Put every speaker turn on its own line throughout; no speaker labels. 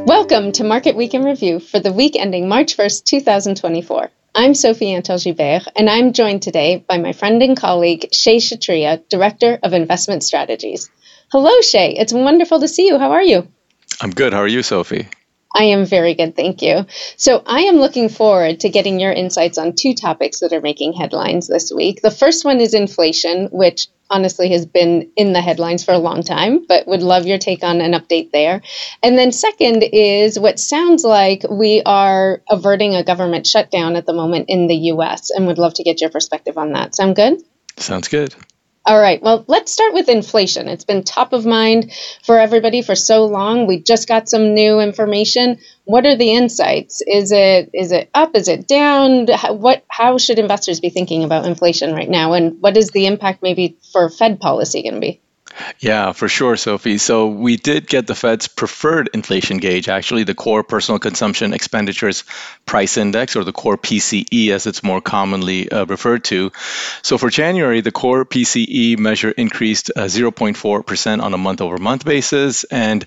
Welcome to Market Week in Review for the week ending March 1st, 2024. I'm Sophie Antal-Gilbert, and I'm joined today by my friend and colleague, Shay Shatria, Director of Investment Strategies. Hello, Shay. It's wonderful to see you. How are you?
I'm good. How are you, Sophie?
I am very good, thank you. So I am looking forward to getting your insights on two topics that are making headlines this week. The first one is inflation, which honestly has been in the headlines for a long time, but would love your take on an update there. And then second is what sounds like we are averting a government shutdown at the moment in the U.S. and would love to get your perspective on that. Sound good?
Sounds good.
All right. Well, let's start with inflation. It's been top of mind for everybody for so long. We just got some new information. What are the insights? Is it up? Is it down? How should investors be thinking about inflation right now? And what is the impact maybe for Fed policy going to be?
Yeah, for sure, Sophie. So we did get the Fed's preferred inflation gauge, actually, the Core Personal Consumption Expenditures Price Index, or the Core PCE, as it's more commonly referred to. So for January, the Core PCE measure increased 0.4% on a month-over-month basis and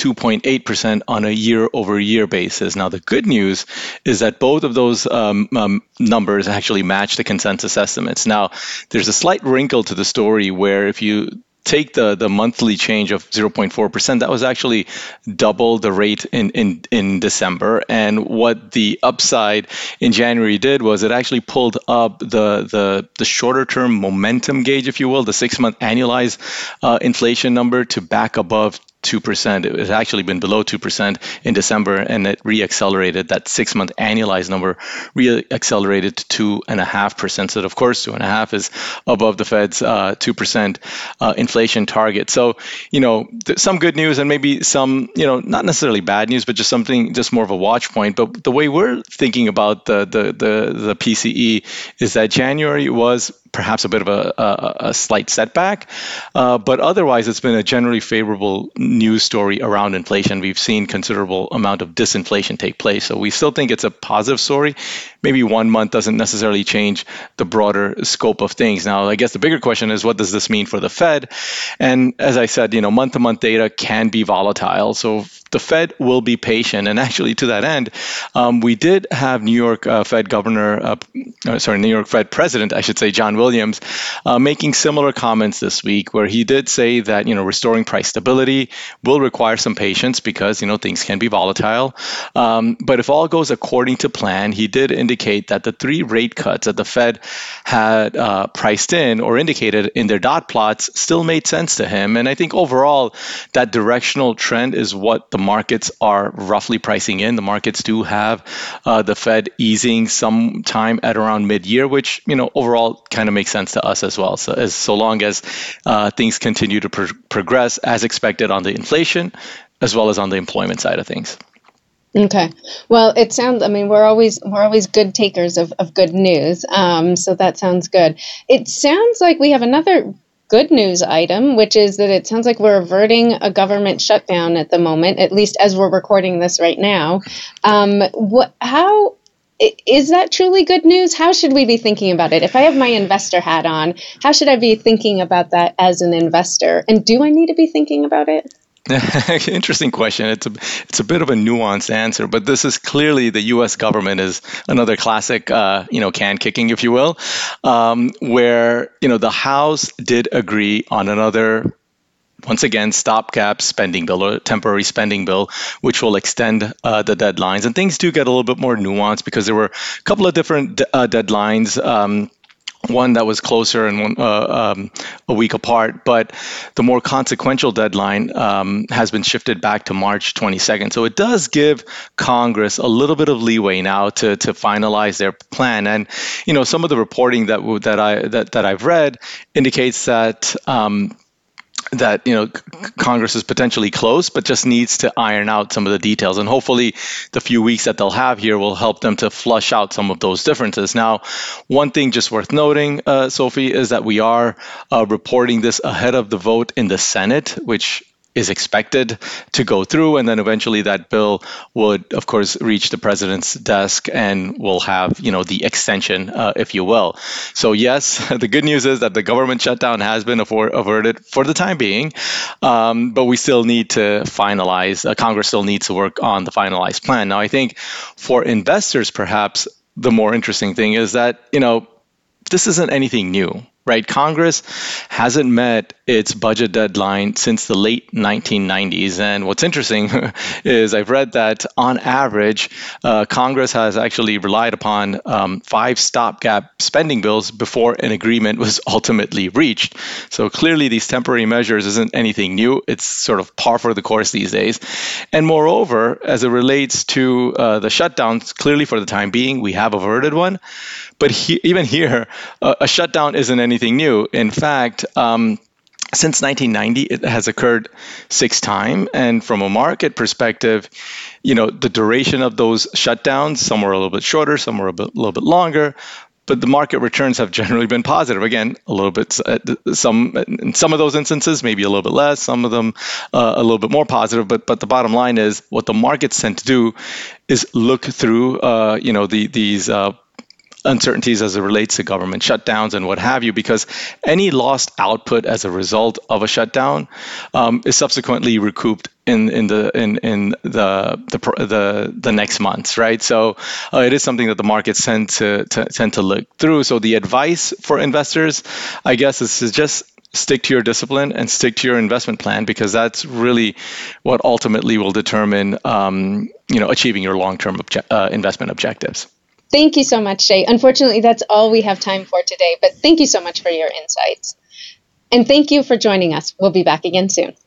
2.8% on a year-over-year basis. Now, the good news is that both of those numbers actually match the consensus estimates. Now, there's a slight wrinkle to the story where if you take the monthly change of 0.4%, that was actually double the rate in December. And what the upside in January did was it actually pulled up the shorter term momentum gauge, if you will, the 6-month annualized inflation number to back above 2%. It has actually been below 2% in December, and it re-accelerated. That 6-month annualized number re-accelerated to 2.5%. So, of course, 2.5 is above the Fed's 2% inflation target. So, some good news and maybe some, not necessarily bad news, but just more of a watch point. But the way we're thinking about the PCE is that January was perhaps a bit of a slight setback, but otherwise it's been a generally favorable news story around inflation. We've seen considerable amount of disinflation take place, so we still think it's a positive story. Maybe 1 month doesn't necessarily change the broader scope of things. Now, I guess the bigger question is, what does this mean for the Fed? And as I said, month-to-month data can be volatile, so the Fed will be patient. And actually, to that end, we did have New York Fed President, I should say, John Williams, making similar comments this week, where he did say that, restoring price stability will require some patience because, things can be volatile. But if all goes according to plan, he did indicate that the 3 rate cuts that the Fed had priced in or indicated in their dot plots still made sense to him. And I think overall, that directional trend is what the markets are roughly pricing in. The markets do have the Fed easing sometime at around mid-year, which, overall kind of makes sense to us as well. So long as things continue to progress as expected on the inflation, as well as on the employment side of things.
Okay. Well, it sounds, we're always good takers of good news. So that sounds good. It sounds like we have another good news item, which is that it sounds like we're averting a government shutdown at the moment, at least as we're recording this right now. How is that truly good news? How should we be thinking about it? If I have my investor hat on, how should I be thinking about that as an investor? And do I need to be thinking about it?
Interesting question. It's a bit of a nuanced answer, but this is clearly the U.S. government is another classic, can kicking, if you will, where, the House did agree on another, once again, stopgap spending bill or temporary spending bill, which will extend the deadlines. And things do get a little bit more nuanced because there were a couple of different deadlines. One that was closer and one a week apart, but the more consequential deadline has been shifted back to March 22nd. So it does give Congress a little bit of leeway now to finalize their plan. And some of the reporting that I've read indicates that Congress is potentially close, but just needs to iron out some of the details. And hopefully the few weeks that they'll have here will help them to flush out some of those differences. Now, one thing just worth noting, Sophie, is that we are reporting this ahead of the vote in the Senate, which is expected to go through, and then eventually that bill would, of course, reach the president's desk and will have, the extension, if you will. So yes, the good news is that the government shutdown has been averted for the time being, but we still need to finalize. Congress still needs to work on the finalized plan. Now, I think for investors, perhaps the more interesting thing is that, this isn't anything new, right? Congress hasn't met its budget deadline since the late 1990s. And what's interesting is I've read that on average, Congress has actually relied upon 5 stopgap spending bills before an agreement was ultimately reached. So clearly these temporary measures isn't anything new. It's sort of par for the course these days. And moreover, as it relates to the shutdowns, clearly for the time being, we have averted one. But even here, a shutdown isn't anything new. In fact, since 1990, it has occurred 6 times. And from a market perspective, the duration of those shutdowns, some were a little bit shorter, some were a little bit longer. But the market returns have generally been positive. Again, a little bit, in some of those instances, maybe a little bit less, some of them a little bit more positive. But the bottom line is what the markets tend to do is look through, these uncertainties as it relates to government shutdowns and what have you, because any lost output as a result of a shutdown is subsequently recouped in the next months, right? So it is something that the markets tend to look through. So the advice for investors, I guess, is to just stick to your discipline and stick to your investment plan, because that's really what ultimately will determine achieving your long-term investment objectives.
Thank you so much, Shay. Unfortunately, that's all we have time for today, but thank you so much for your insights. And thank you for joining us. We'll be back again soon.